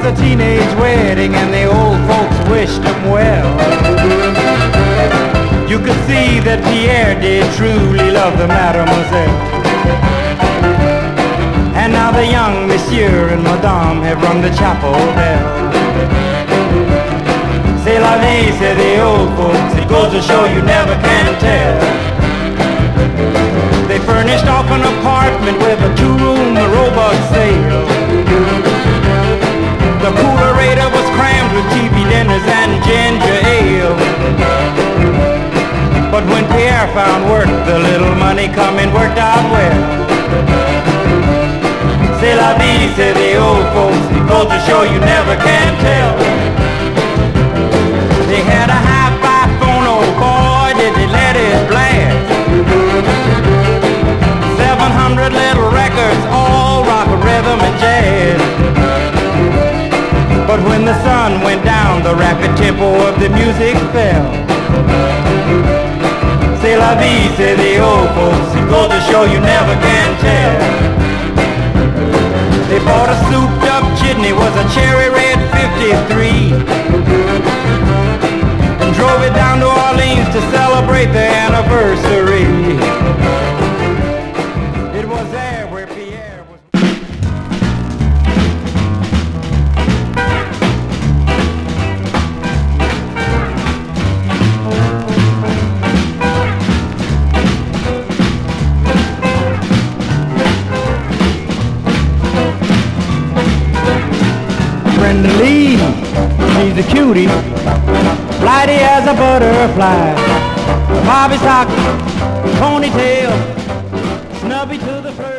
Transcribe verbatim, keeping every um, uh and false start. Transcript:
was a teenage wedding and the old folks wished him well. You could see that Pierre did truly love the mademoiselle. And now the young monsieur and madame have rung the chapel bell. C'est la vie, say the old folks, it goes to show you never can tell. They furnished off an apartment with a two-room robot sale. The coolerator was crammed with T V dinners and ginger ale. But when Pierre found work, the little money coming worked out well. C'est la vie, say the old folks, it goes to show you never can tell. They had a hi-fi phone, oh boy, did they let it blast. Seven hundred little records, all rock, rhythm, and jazz. But when the sun went down, the rapid tempo of the music fell. C'est la vie, say the old folks, it goes to show you never can tell. They bought a souped up jitney, was a cherry red fifty-three, and drove it down to Orleans to celebrate the anniversary. It was there where Pierre was. Brenda Lee, she's a cutie, flighty as a butterfly. Bobby sock, ponytail, snubby to the first.